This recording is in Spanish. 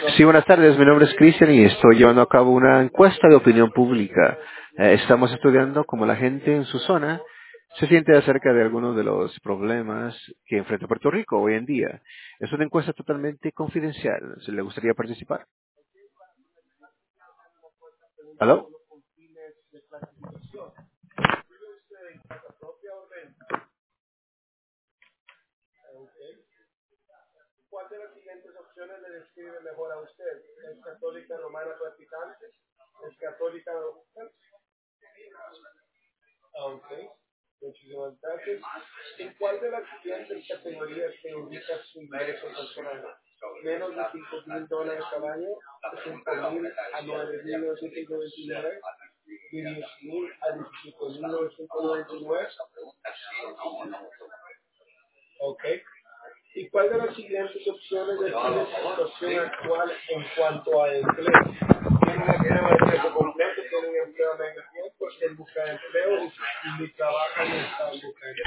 Sí, buenas tardes. Mi nombre es Cristian y estoy llevando a cabo una encuesta de opinión pública. Estamos estudiando cómo la gente en su zona se siente acerca de algunos de los problemas que enfrenta Puerto Rico hoy en día. Es una encuesta totalmente confidencial. ¿Se le gustaría participar? ¿Aló?